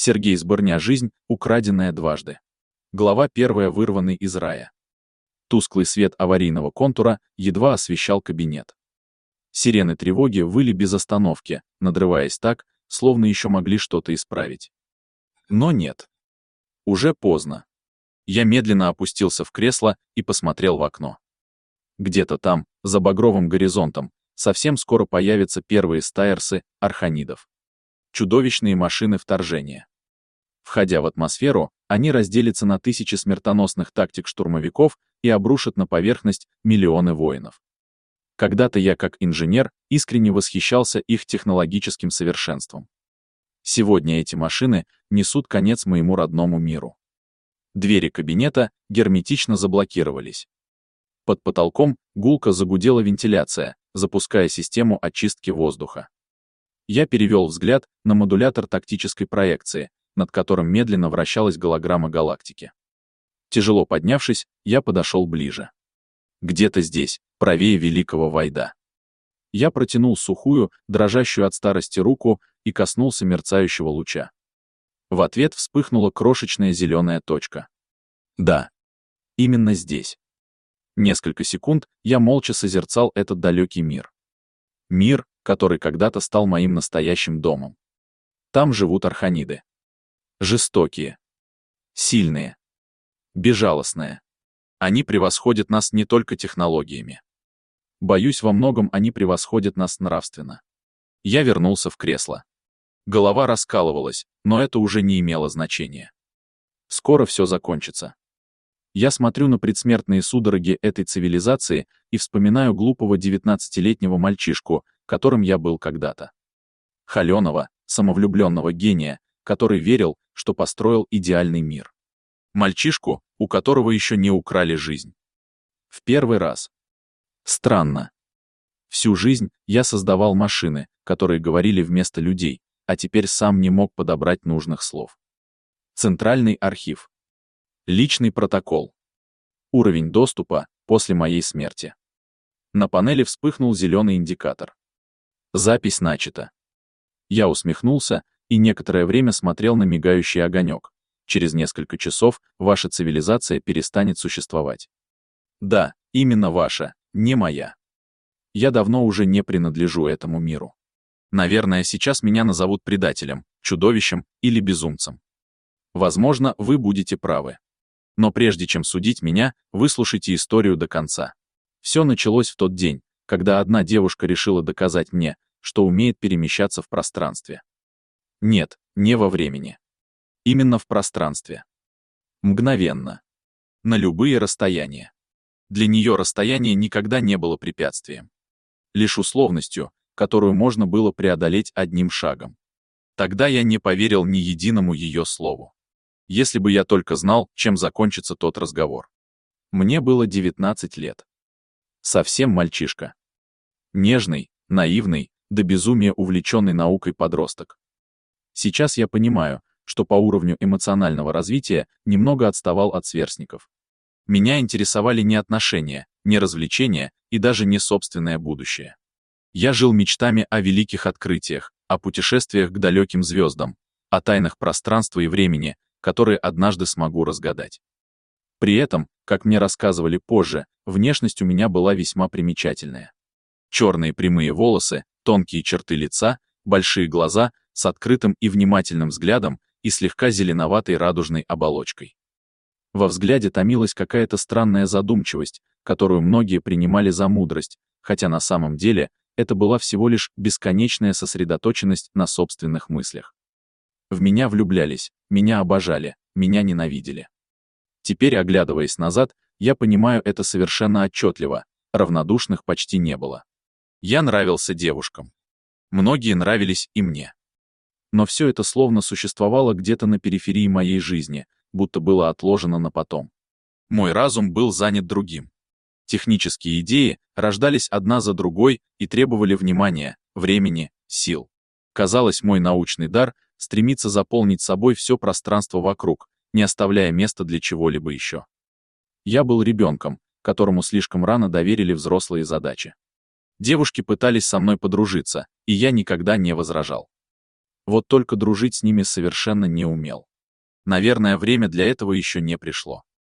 Сергей Сборня. Жизнь, украденная дважды. Глава 1. Вырванный из рая. Тусклый свет аварийного контура едва освещал кабинет. Сирены тревоги выли без остановки, надрываясь так, словно еще могли что-то исправить. Но нет. Уже поздно. Я медленно опустился в кресло и посмотрел в окно. Где-то там, за багровым горизонтом, совсем скоро появятся первые стайерсы архонидов. Чудовищные машины вторжения. Входя в атмосферу, они разделятся на тысячи смертоносных тактик-штурмовиков и обрушат на поверхность миллионы воинов. Когда-то я, как инженер, искренне восхищался их технологическим совершенством. Сегодня эти машины несут конец моему родному миру. Двери кабинета герметично заблокировались. Под потолком гулко загудела вентиляция, запуская систему очистки воздуха. Я перевел взгляд на модулятор тактической проекции, над которым медленно вращалась голограмма галактики. Тяжело поднявшись, я подошел ближе. Где-то здесь, правее Великого Войда. Я протянул сухую, дрожащую от старости руку и коснулся мерцающего луча. В ответ вспыхнула крошечная зеленая точка. Да, именно здесь. Несколько секунд я молча созерцал этот далекий мир. Мир, который когда-то стал моим настоящим домом. Там живут архониды. Жестокие. Сильные. Безжалостные. Они превосходят нас не только технологиями. Боюсь, во многом они превосходят нас нравственно. Я вернулся в кресло. Голова раскалывалась, но это уже не имело значения. Скоро все закончится. Я смотрю на предсмертные судороги этой цивилизации и вспоминаю глупого 19-летнего мальчишку, которым я был когда-то. Холёного, самовлюбленного гения, который верил, что построил идеальный мир. Мальчишку, у которого еще не украли жизнь. В первый раз. Странно. Всю жизнь я создавал машины, которые говорили вместо людей, а теперь сам не мог подобрать нужных слов. Центральный архив. Личный протокол. Уровень доступа после моей смерти. На панели вспыхнул зеленый индикатор. Запись начата. Я усмехнулся и некоторое время смотрел на мигающий огонек. Через несколько часов ваша цивилизация перестанет существовать. Да, именно ваша, не моя. Я давно уже не принадлежу этому миру. Наверное, сейчас меня назовут предателем, чудовищем или безумцем. Возможно, вы будете правы. Но прежде чем судить меня, выслушайте историю до конца. Все началось в тот день, когда одна девушка решила доказать мне, что умеет перемещаться в пространстве. Нет, не во времени. Именно в пространстве. Мгновенно. На любые расстояния. Для нее расстояние никогда не было препятствием. Лишь условностью, которую можно было преодолеть одним шагом. Тогда я не поверил ни единому ее слову. Если бы я только знал, чем закончится тот разговор. Мне было 19 лет. Совсем мальчишка. Нежный, наивный, до безумия увлеченный наукой подросток. Сейчас я понимаю, что по уровню эмоционального развития немного отставал от сверстников. Меня интересовали не отношения, не развлечения и даже не собственное будущее. Я жил мечтами о великих открытиях, о путешествиях к далеким звездам, о тайнах пространства и времени, которые однажды смогу разгадать. При этом, как мне рассказывали позже, внешность у меня была весьма примечательная. Черные прямые волосы, тонкие черты лица, большие глаза с открытым и внимательным взглядом и слегка зеленоватой радужной оболочкой. Во взгляде томилась какая-то странная задумчивость, которую многие принимали за мудрость, хотя на самом деле это была всего лишь бесконечная сосредоточенность на собственных мыслях. В меня влюблялись, меня обожали, меня ненавидели. Теперь, оглядываясь назад, я понимаю это совершенно отчетливо, равнодушных почти не было. Я нравился девушкам. Многие нравились и мне. Но все это словно существовало где-то на периферии моей жизни, будто было отложено на потом. Мой разум был занят другим. Технические идеи рождались одна за другой и требовали внимания, времени, сил. Казалось, мой научный дар стремится заполнить собой все пространство вокруг, не оставляя места для чего-либо еще. Я был ребенком, которому слишком рано доверили взрослые задачи. Девушки пытались со мной подружиться, и я никогда не возражал. Вот только дружить с ними совершенно не умел. Наверное, время для этого еще не пришло.